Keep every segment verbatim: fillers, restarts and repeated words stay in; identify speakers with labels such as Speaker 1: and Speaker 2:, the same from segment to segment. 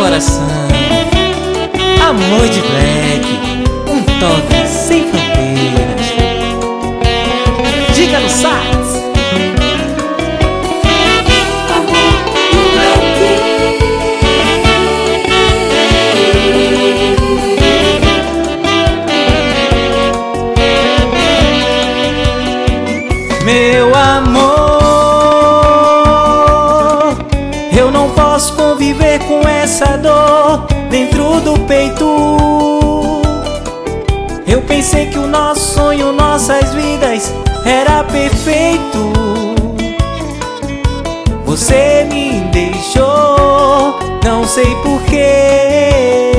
Speaker 1: coração. Amor de Black, um toque sem fronteiras. Diga no sax. Meu amor, eu não posso conviver com essa dor dentro do peito. Eu pensei que o nosso sonho, nossas vidas era perfeito. Você me deixou, não sei porquê.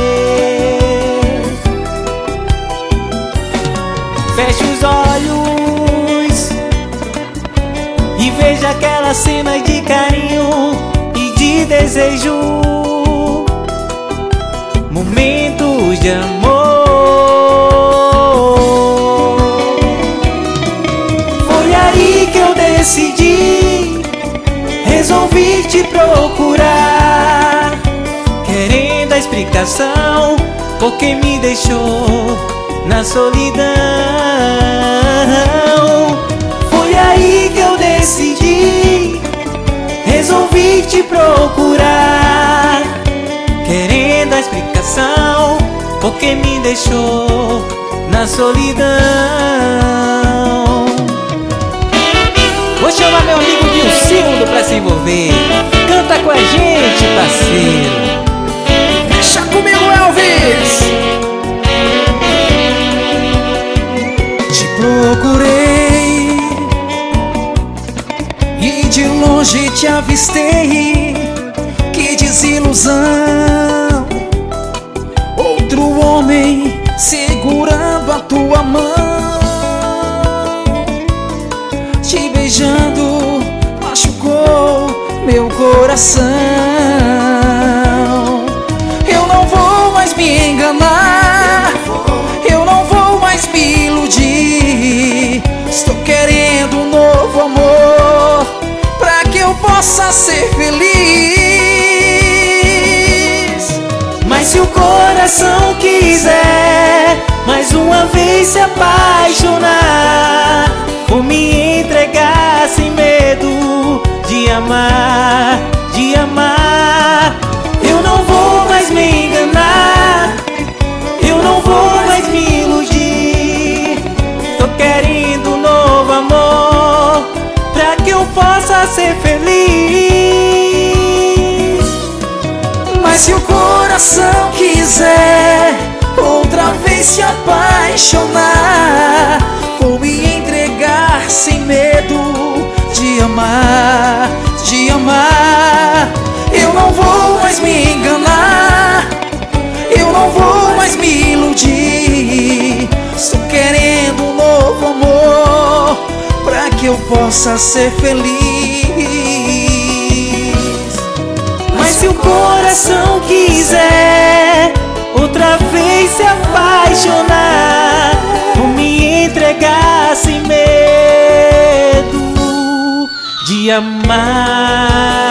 Speaker 1: Feche os olhos e veja aquela cena de carinho e de desejo, momentos de amor. Foi aí que eu decidi, resolvi te procurar, querendo a explicação porque me deixou na solidão. Foi aí que eu decidi, resolvi te procurar, querendo a explicação porque me deixou na solidão. Vou chamar meu amigo Dilcindo pra se envolver. Canta com a gente, parceiro.
Speaker 2: Deixa comigo, Elvis. Te procurei e de longe te avistei. Que desilusão, outro homem segurando a tua mão, te beijando, machucou meu coração. Eu não vou mais me enganar, eu não vou mais me iludir. Estou querendo um novo amor pra que eu possa ser feliz.
Speaker 1: Mas se o coração quiser mais uma vez se apaixonar, vou me entregar sem medo de amar, de amar. Eu não vou mais me enganar, eu não vou mais me iludir. Tô querendo um novo amor pra que eu possa ser feliz.
Speaker 2: Mas se o coração quiser outra vez se apaixonar, vou me entregar sem medo de amar, de amar. Eu não vou mais me enganar, eu não vou mais me iludir. Estou querendo um novo amor pra que eu possa ser feliz.
Speaker 1: Mas se o coração quiser outra vez se apaixonar, vou me entregar sem medo de amar.